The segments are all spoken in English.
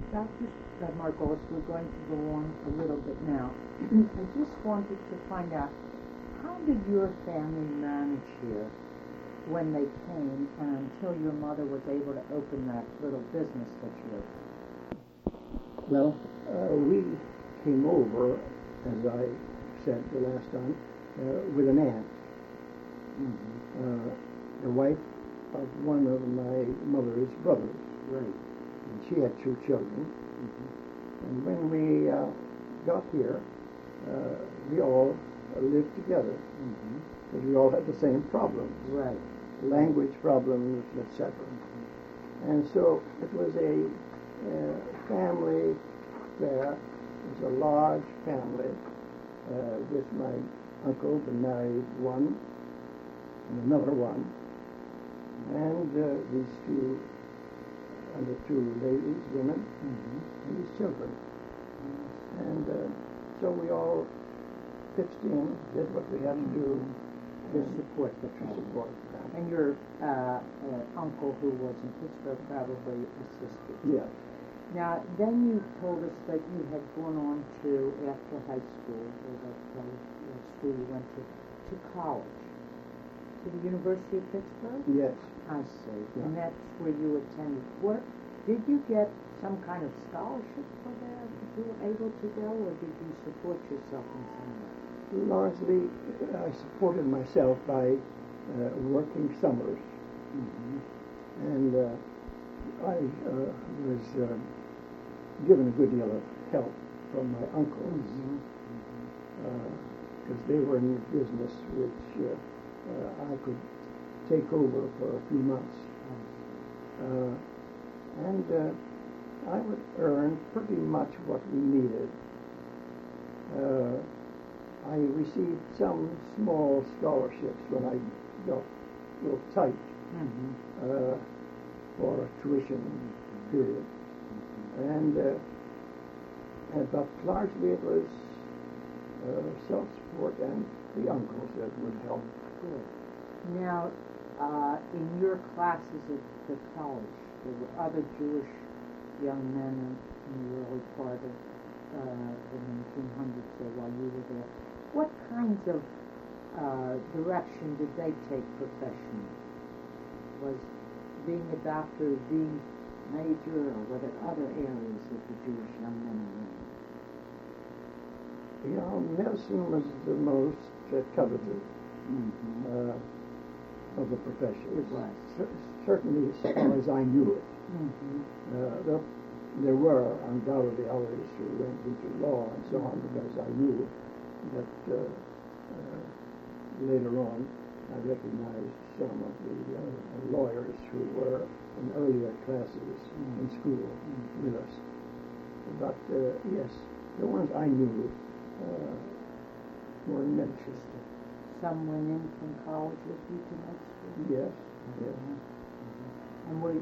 Dr. Margolis, we're going to go on a little bit now. I just wanted to find out, how did your family manage here when they came and until your mother was able to open that little business that you opened? Well, we came over, as I said the last time, with an aunt, the wife of one of my mother's brothers. Right. And she had 2 children. And when we got here, we all lived together. Because we all had the same problems. Right. Language problems, etc. And so it was a family there. It was a large family with my uncle, the married one, and another one, and these 2 ladies, women, and these children. And so we all pitched in, did what we had to do To support the family. And your uncle, who was in Pittsburgh, probably assisted. Yes. Now, then you told us that you had gone on to, after high school, or that school you went to college. To the University of Pittsburgh? Yes. I see. Yeah. And that's where you attended. Did you get some kind of scholarship for that? If you were able to go, or did you support yourself in some way? Largely, I supported myself by working summers. And I was given a good deal of help from my uncles, because they were in a business which I could take over for a few months. And I would earn pretty much what we needed. I received some small scholarships when I got a little tight for a tuition period. But largely it was self-support and the uncles that would help. Good. Now, in your classes at the college, there were other Jewish young men in the early part of the 1900s there while you were there. What kinds of direction did they take professionally? Was being a doctor the major, or were there other areas that the Jewish young men were in? Medicine was the most coveted of the professions. It was. Certainly as far as I knew it. There were undoubtedly others who went into law and so on, because I knew that later on I recognized some of the lawyers who were in earlier classes in school with us. But yes, the ones I knew were in medicine. Some went in from college with you to med school? Yes, yes. And when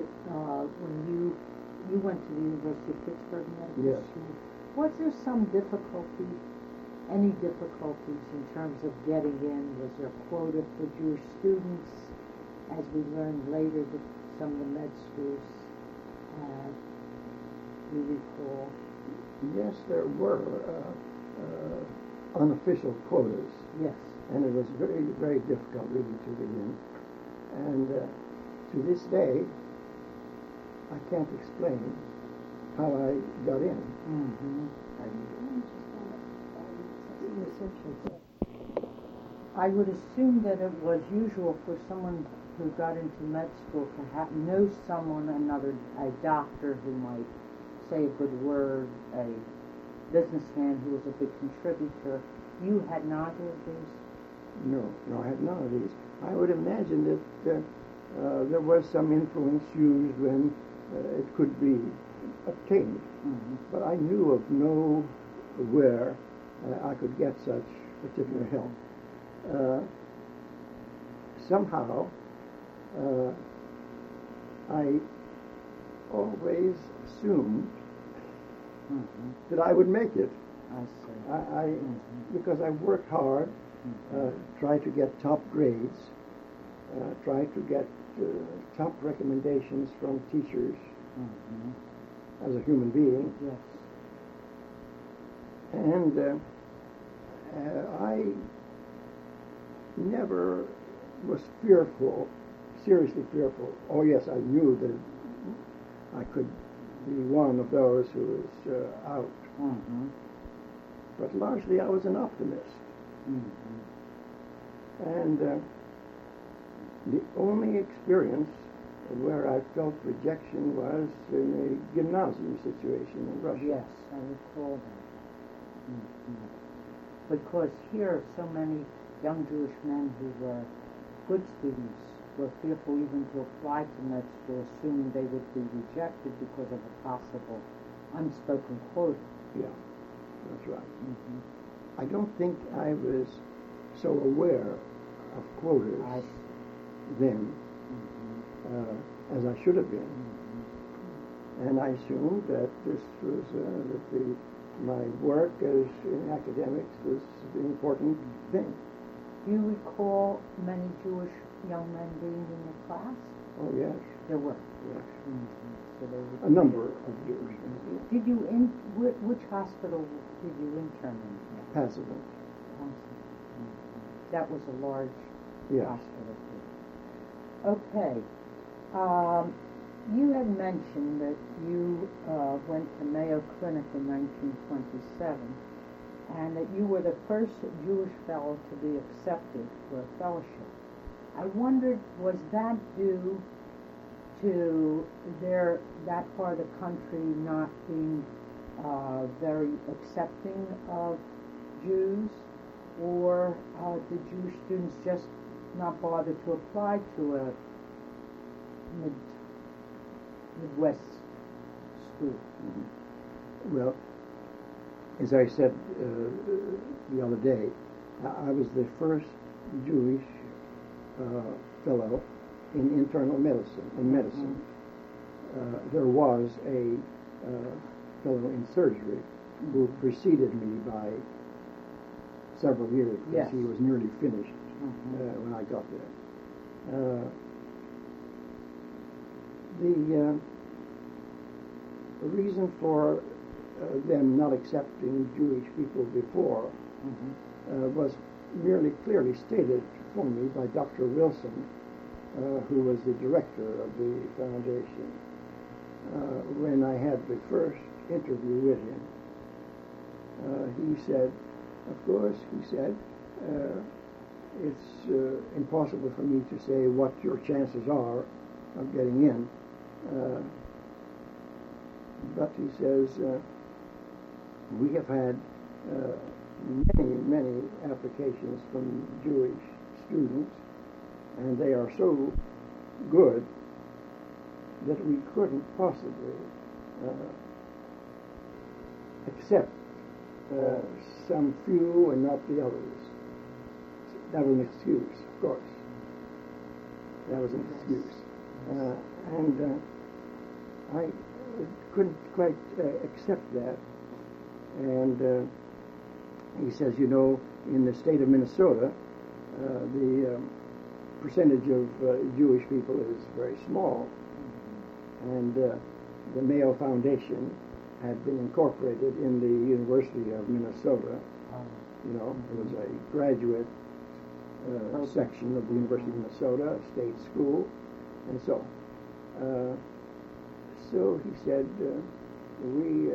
you went to the University of Pittsburgh Medical School, was there some difficulty, any difficulties in terms of getting in? Was there a quota for Jewish students, as we learned later that some of the med schools had? Do you recall? Yes, there were unofficial quotas. Yes. And it was very, very difficult really to get in. And to this day, I can't explain how I got in. I would assume that it was usual for someone who got into med school to know someone, a doctor who might say a good word, a businessman who was a big contributor. You had neither of these? No, I had none of these. I would imagine that there was some influence used when it could be obtained. But I knew of no where I could get such particular help. Somehow, I always assumed that I would make it. I see. Because I worked hard, tried to get top grades, tried to get top recommendations from teachers, as a human being. Yes. And I never was fearful, seriously fearful. Oh yes, I knew that I could be one of those who was out. Mm-hmm. But largely I was an optimist. Mm-hmm. And the only experience where I felt rejection was in a gymnasium situation in Russia. Yes, I recall that. Mm-hmm. Because here so many young Jewish men who were good students were fearful even to apply to med school, assuming they would be rejected because of a possible unspoken quota. Yeah, that's right. Mm-hmm. I don't think I was so aware of quotas I then as I should have been. Mm-hmm. And I assumed that this was my work as in academics was the important thing. Do you recall many Jewish young men being in the class? Oh yes, There were. yes. Mm-hmm. So there were A number of Jews. Did you which hospital did you intern in? Passivant. That was a large Yes. hospital. Okay. You had mentioned that you went to Mayo Clinic in 1927, and that you were the first Jewish fellow to be accepted for a fellowship. I wondered, was that due to that part of the country not being very accepting of Jews, or did Jewish students just not bother to apply to a Midwest school? Mm-hmm. Well, as I said the other day, I was the first Jewish fellow in internal medicine. There was a fellow in surgery who preceded me by several years because Yes. he was nearly finished when I got there. The reason for them not accepting Jewish people before was merely clearly stated for me by Dr. Wilson, who was the director of the foundation. When I had the first interview with him, he said, of course, he said, it's impossible for me to say what your chances are of getting in. But he says, we have had many applications from Jewish students, and they are so good that we couldn't possibly accept some few and not the others. That was an excuse, of course. That was an excuse. And I couldn't quite accept that. And he says, you know, in the state of Minnesota, the percentage of Jewish people is very small. And the Mayo Foundation had been incorporated in the University of Minnesota. You know, it was a graduate section of the University of Minnesota, a state school, and so. So he said, we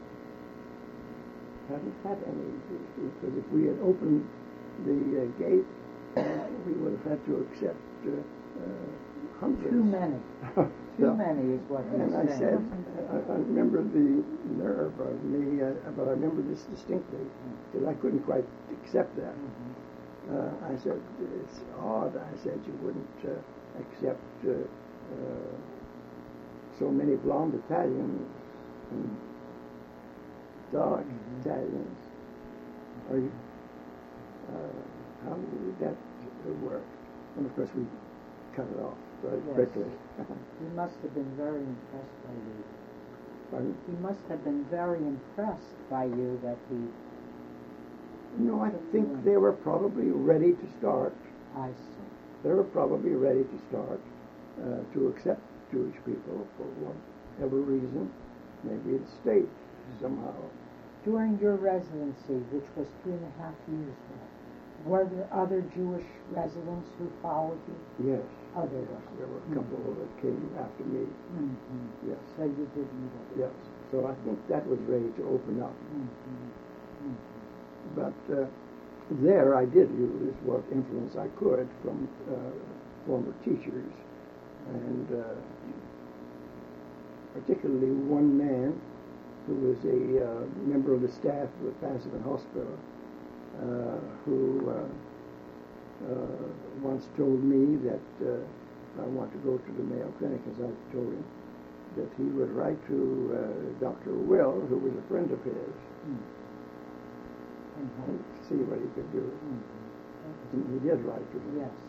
haven't had any, because if we had opened the gate, we would have had to accept hundreds. Too many. Too many is what he and said. I said, I remember the nerve of me, but I remember this distinctly, because I couldn't quite accept that. I said, it's odd. I said, you wouldn't accept so many blonde Italians and dark Italians. Are you, how would that work? And of course we cut it off very quickly. He must have been very impressed by you. Pardon? He must have been very impressed by you that he... No, I think they were probably ready to start. I see. They were probably ready to start to accept Jewish people for whatever reason. maybe it stayed somehow. During your residency, which was 3.5 years, were there other Jewish residents who followed you? Yes. Oh, there were. There were a couple that came after me. Mm-hmm. Yes. So you did meet them. Yes. So I think that was ready to open up. But there I did use what influence I could from former teachers, and particularly one man who was a member of the staff of the Pasadena Hospital, who once told me that if I want to go to the Mayo Clinic, as I told him, that he would write to Dr. Will, who was a friend of his, and see what he could do. And he did write to him. Yes.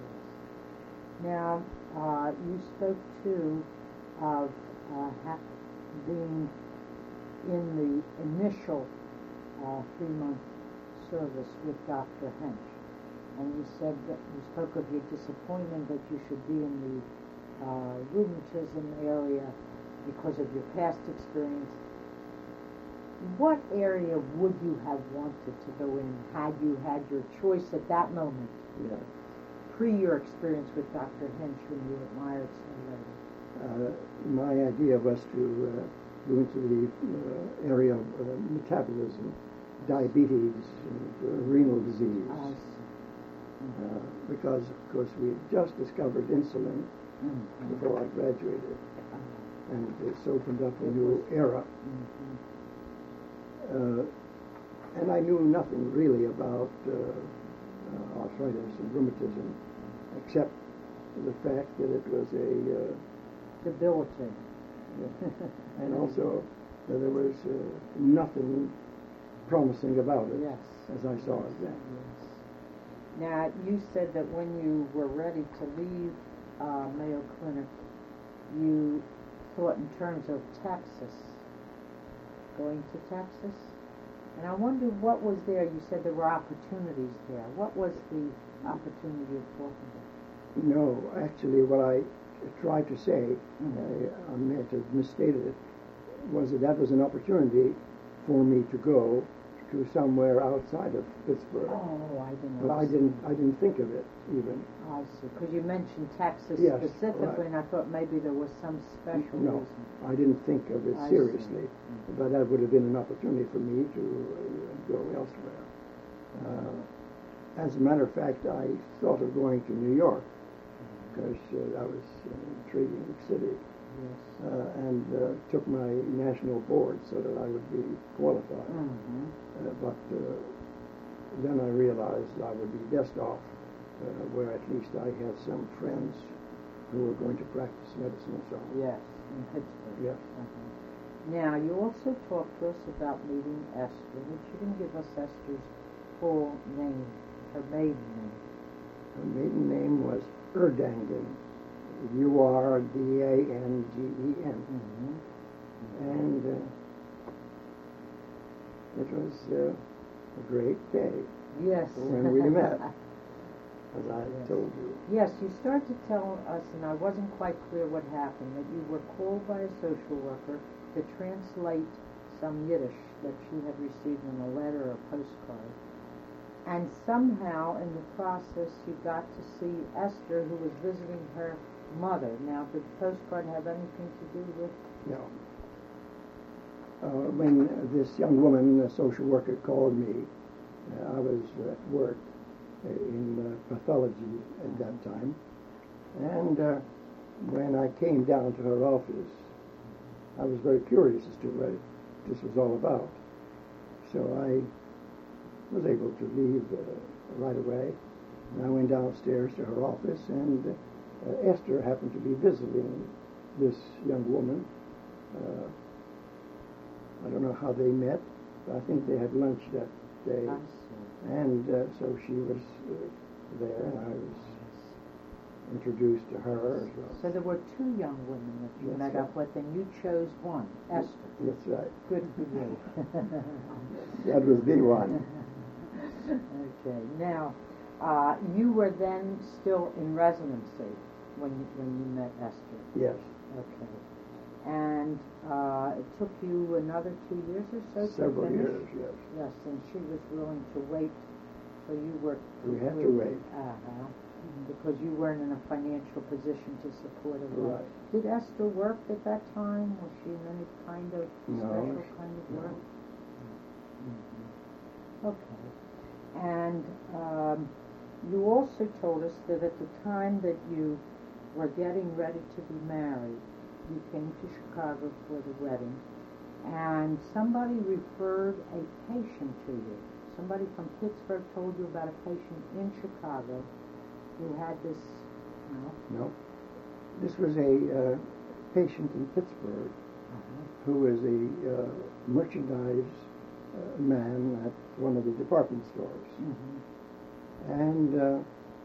Now, you spoke too of being in the initial 3-month service with Dr. Hench. And you said that you spoke of your disappointment that you should be in the rheumatism area because of your past experience. What area would you have wanted to go in had you had your choice at that moment? Yeah. Pre your experience with Dr. Hench when you admired so later? My idea was to go into the area of metabolism, diabetes, and renal disease. I see. Because, of course, we had just discovered insulin before I graduated, and it's opened up a new era. And I knew nothing really about arthritis and rheumatism, except the fact that it was a debilitating. And also that there was nothing promising about it, yes, as I saw it then. Yes. Now, you said that when you were ready to leave Mayo Clinic, you thought in terms of Texas, going to Texas. And I wonder what was there. You said there were opportunities there. What was the opportunity you're talking about? No, actually what I tried to say, I may have misstated it, was that was an opportunity for me to go to somewhere outside of Pittsburgh. Oh, I didn't know. But I didn't think of it even. I see. Because you mentioned Texas specifically, right. And I thought maybe there was some special No, reason. I didn't think of it seriously. But that would have been an opportunity for me to go elsewhere. As a matter of fact, I thought of going to New York because that was an intriguing city. Yes. And took my national board so that I would be qualified. But then I realized I would be best off where at least I had some friends who were going to practice medicine and so on. Yes, in Pittsburgh. Yes. Now, you also talked to us about meeting Esther, but you didn't give us Esther's full name, her maiden name. Her maiden name was Urdangen. Urdangen. And it was a great day. Yes. When we met, as I told you. Yes, you started to tell us, and I wasn't quite clear what happened, that you were called by a social worker to translate some Yiddish that she had received in a letter or postcard. And somehow, in the process, you got to see Esther, who was visiting her mother. Now, did the postcard have anything to do with? No. When this young woman, a social worker, called me, I was at work in pathology at that time. And when I came down to her office, I was very curious as to what this was all about. So I was able to leave right away. And I went downstairs to her office, and Esther happened to be visiting this young woman. I don't know how they met, but I think they had lunch that day. And so she was there, and I was introduced to her as well. So there were two young women that you met up with, and you chose one, Esther. That's right. Good for you. That was the one. Okay. Now, you were then still in residency when you met Esther. Yes. Okay. And And it took you another 2 years or so to Several finish? years, yes. Yes, and she was willing to wait, so you were... We had to wait. Uh-huh. Because you weren't in a financial position to support her. Right. Did Esther work at that time? Was she in any kind of special kind of work? Mm-hmm. Okay. And you also told us that at the time that you were getting ready to be married, you came to Chicago for the wedding, and somebody referred a patient to you. Somebody from Pittsburgh told you about a patient in Chicago who had this, No. This was a patient in Pittsburgh who was a merchandise man at one of the department stores. Mm-hmm. And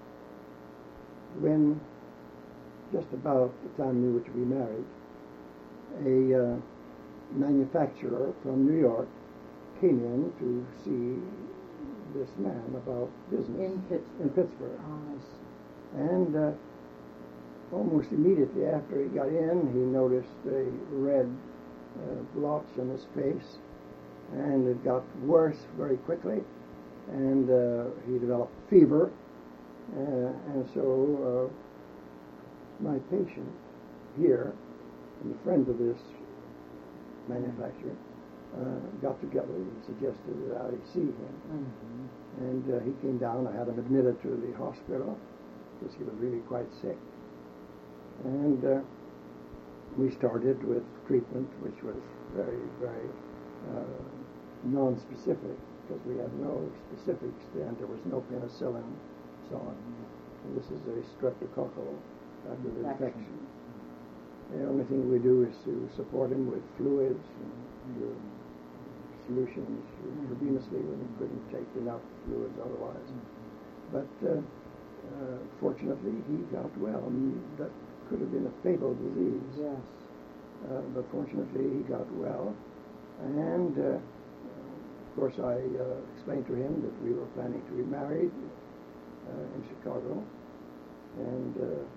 when just about the time we were to be married, a manufacturer from New York came in to see this man about business. In Pittsburgh. Oh, and almost immediately after he got in, he noticed a red blotch on his face, and it got worse very quickly, and he developed fever, and so my patient here, and a friend of this manufacturer, got together and suggested that I see him. Mm-hmm. And he came down. I had him admitted to the hospital because he was really quite sick. And we started with treatment, which was very, very non-specific, because we had no specifics then. There was no penicillin, so on. And this is a streptococcal type of infection. The only thing we do is to support him with fluids and solutions intravenously when he couldn't take enough fluids otherwise. But fortunately, he got well. That could have been a fatal disease. Yes. But fortunately, he got well. And, of course, I explained to him that we were planning to be married in Chicago. And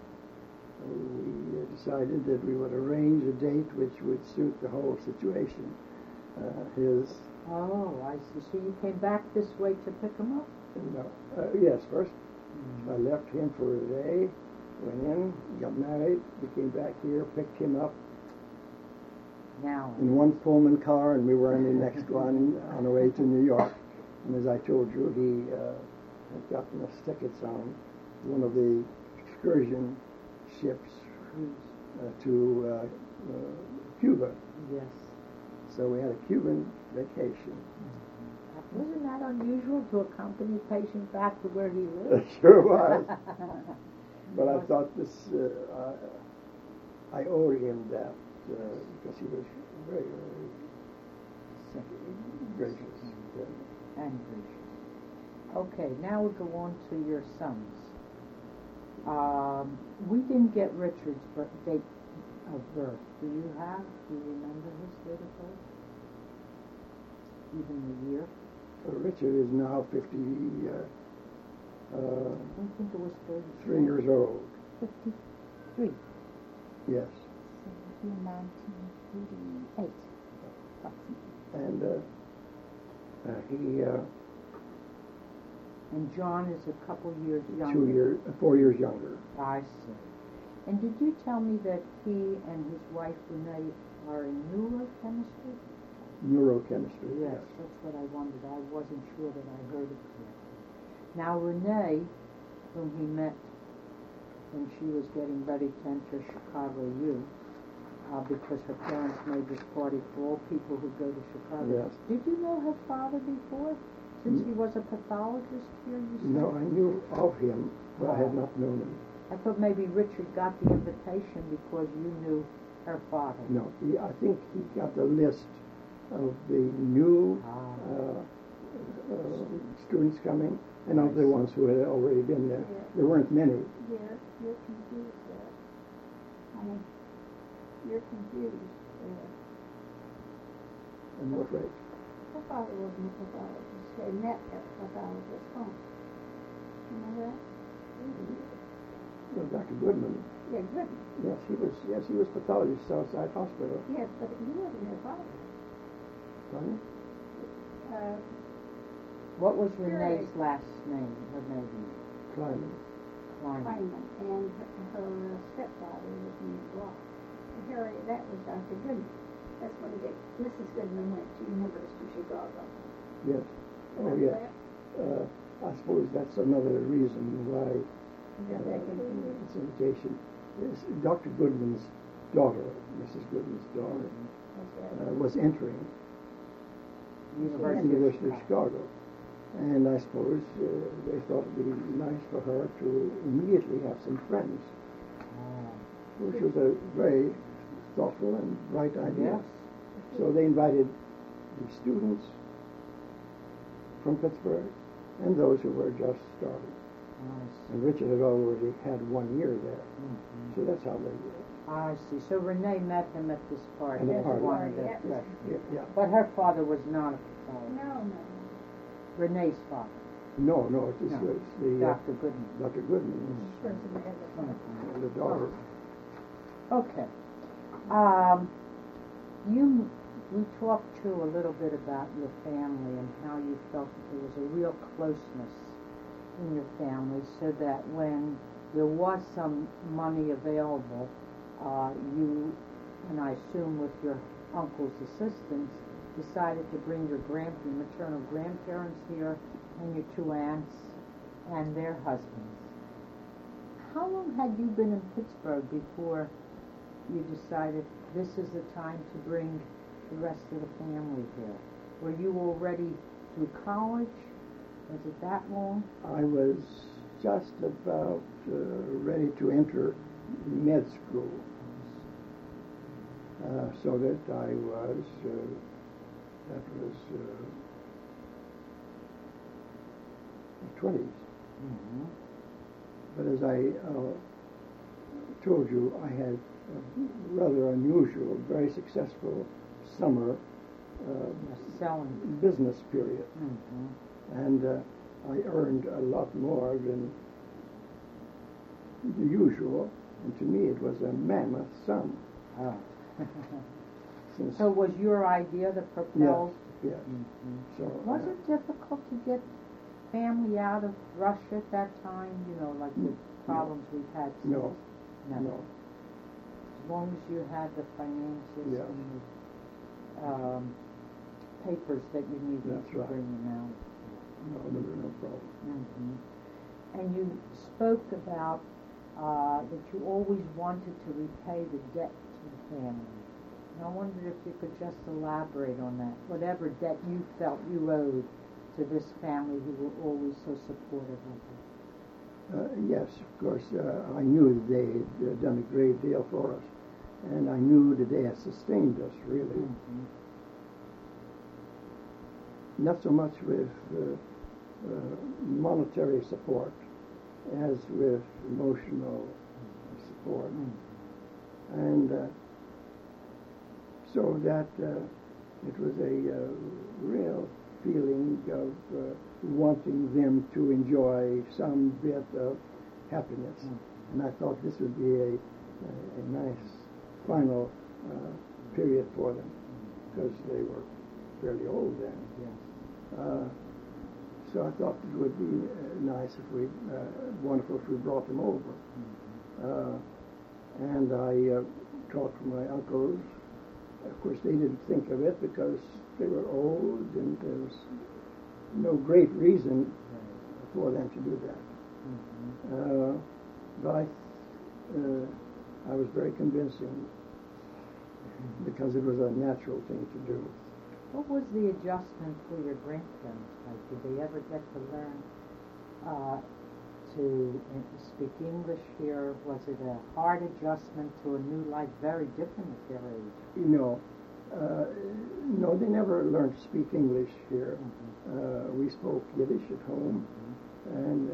we decided that we would arrange a date which would suit the whole situation. Oh, I see. So you came back this way to pick him up? No. Yes, first. I left him for a day, went in, got married, we came back here, picked him up now in one Pullman car, and we were in the next one on the way to New York. And as I told you, he had gotten us tickets on one of the excursion ships to Cuba. Yes. So we had a Cuban vacation. Wasn't that unusual to accompany a patient back to where he lived? It sure was. But I thought this, I owed him that because he was very, very gracious. And gracious. Okay, now we'll go on to your sons. We didn't get Richard's date of birth. Do you remember his date of birth? Even the year? Richard is now 50. I don't think it was 33. 3 years old. 53. Yes. So in 1988, approximately. And and John is a couple years younger. 4 years younger. I see. And did you tell me that he and his wife Renee are in neurochemistry? Neurochemistry. Yes, that's what I wondered. I wasn't sure that I heard it correctly. Now Renee, whom he met when she was getting ready to enter Chicago U, because her parents made this party for all people who go to Chicago. Yes. Did you know her father before? Since he was a pathologist here, you said? No, I knew of him, but I had not known him. I thought maybe Richard got the invitation because you knew her father. No, I think he got the list of the new students coming and of the ones who had already been there. Yeah. There weren't many. You're confused there. I mean, you're confused there. In what way? Her father wasn't a pathologist. They met at a pathologist's home. You know that? Well, Dr. Goodman Yeah, good. Yes, he was pathologist, Southside Hospital. Yes, but he wasn't her father. Pardon? What was Harry. Renee's last name, her maiden name? Kleiman. Kleiman. Feynman, and her stepfather was named Block. Harry, that was Dr. Goodman. That's when Mrs. Goodman went to University of Chicago. Yes. Oh, Remember yes. that? I suppose that's another reason why Got that confused. this invitation is Dr. Goodman's daughter, Mrs. Goodman's daughter, That's right. was entering University of Chicago. And I suppose they thought it would be nice for her to immediately have some friends, which was a very thoughtful and bright idea. Yes. So they invited the students from Pittsburgh and those who were just starting. Nice. And Richard had already had 1 year there. Mhm. So that's how they did. I see. So Renee met him at this party. At the as party. one of the Yeah. freshmen. Yeah. But her father was not a pathologist. No. Renee's father, No, it was No. the Dr. Goodman. Dr. Goodman, Person that had the father. Mhm. the daughter. Okay. We talked too a little bit about your family and how you felt that there was a real closeness in your family, so that when there was some money available, you, and I assume with your uncle's assistance, decided to bring your maternal grandparents here and your two aunts and their husbands. How long had you been in Pittsburgh before you decided this is the time to bring the rest of the family here? Were you already through college? Was it that long? I was just about ready to enter med school, so that I was, that was 20s. Mm-hmm. But as I told you, I had a rather unusual, very successful summer Selling. business period. Mm-hmm. And I earned a lot more than the usual, and to me it was a mammoth sum. Oh. Since, So was your idea the propelled? yes. Mm-hmm. So Was it difficult to get family out of Russia at that time? You know, like the problems we've had since? No. As long as you had the finances Yeah. and the papers that you needed That's to right. bring them out. there were no problem. Mm-hmm. And you spoke about that you always wanted to repay the debt to the family. And I wondered if you could just elaborate on that. Whatever debt you felt you owed to this family who were always so supportive of you. Yes, of course, I knew that they had done a great deal for us, and I knew that they had sustained us, really. Mm-hmm. Not so much with monetary support as with emotional support. Mm-hmm. And so that it was a real feeling of wanting them to enjoy some bit of happiness. Mm-hmm. And I thought this would be a nice final period for them, because they were fairly old then. Yes. So I thought it would be nice wonderful if we brought them over. Mm-hmm. And I talked to my uncles. Of course, they didn't think of it because they were old and there was no great reason for them to do that. Mm-hmm. But I was very convincing because it was a natural thing to do. What was the adjustment for your grandparents like? Did they ever get to learn to speak English here? Was it a hard adjustment to a new life, very different at their age? No, they never learned to speak English here. Mm-hmm. We spoke Yiddish at home, and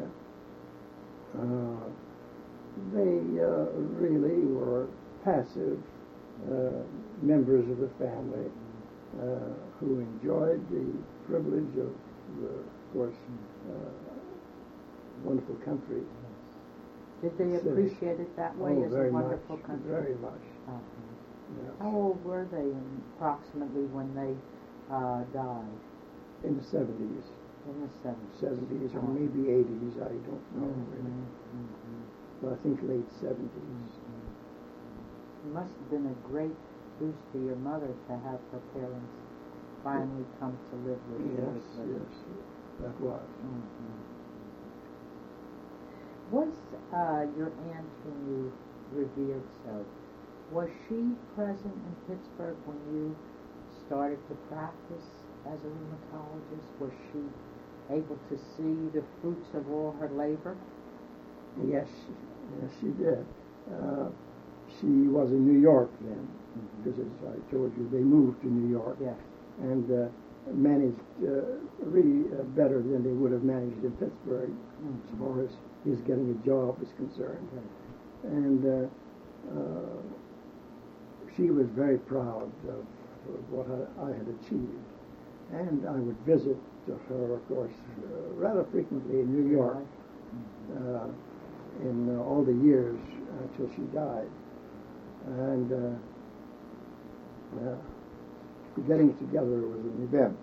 they really were passive members of the family who enjoyed the privilege of course, wonderful country. Did they city. appreciate it that way as a very wonderful much, country? very much. Uh-huh. Yes. How old were they approximately when they died? In the 70s. In the 70s. 70s or Oh. maybe 80s, I don't know really. Mm-hmm. But I think late 70s. It must have been a great boost to your mother to have her parents finally come to live with you. Yes, that was. Mm-hmm. Was your aunt, whom you revered so, was she present in Pittsburgh when you started to practice as a rheumatologist? Was she able to see the fruits of all her labor? Yes, she did. She was in New York then, because as I told you, they moved to New York. Yes. And managed really better than they would have managed in Pittsburgh, as far as his getting a job is concerned. And she was very proud of what I had achieved. And I would visit her, of course, rather frequently in New York in all the years until she died. And getting together was an event.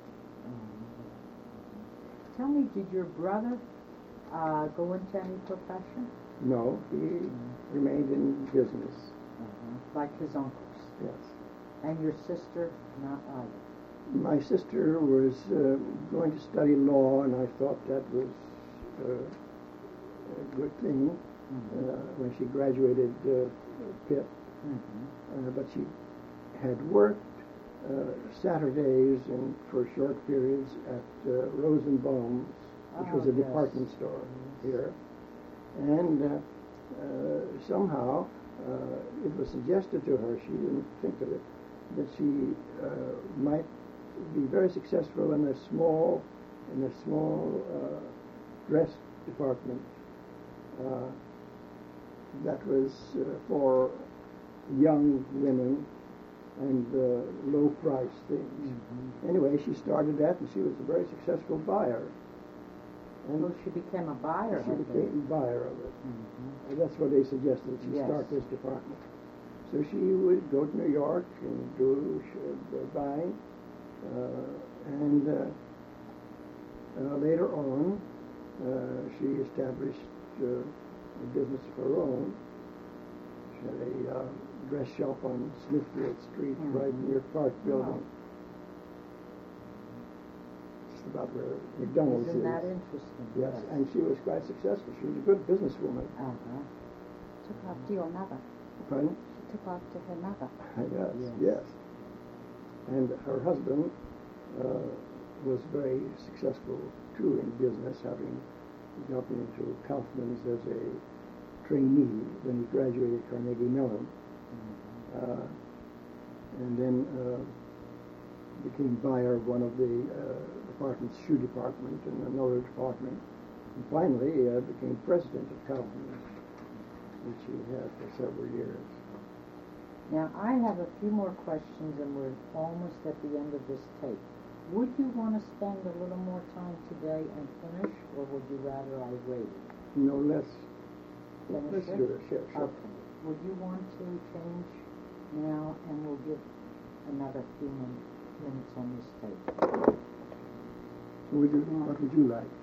Tell me, did your brother go into any profession? No, he remained in business. Like his uncles? Yes. And your sister, not either? My sister was going to study law, and I thought that was a good thing when she graduated Pitt. But she had worked Saturdays and for short periods at Rosenbaum's, which was a department store here. And somehow it was suggested to her, she didn't think of it, that she might be very successful in a small dress department that was for young women and low-price things. Anyway, she started that, and she was a very successful buyer. And so she became a buyer of it. She became a buyer of it. And that's what they suggested, she start this department. So she would go to New York and do buying. And later on, she established a business of her own. She had a dress shop on Smithfield Street, right near Clark Building. Just about where McDonald's is. Isn't that interesting? Yes, and she was quite successful. She was a good businesswoman. Took after your mother. Pardon? She took after her mother. Yes. And her husband was very successful too in business, having gotten into Kaufman's as a trainee when he graduated Carnegie Mellon. And then became buyer of one of the departments, shoe department, and another department. And finally became president of Kaufman's, which he had for several years. Now, I have a few more questions, and we're almost at the end of this tape. Would you want to spend a little more time today and finish, or would you rather I wait? No, let's Finish it? do it. Sure. Okay. Would you want to change now, and we'll give another few minutes on this tape? What would you like?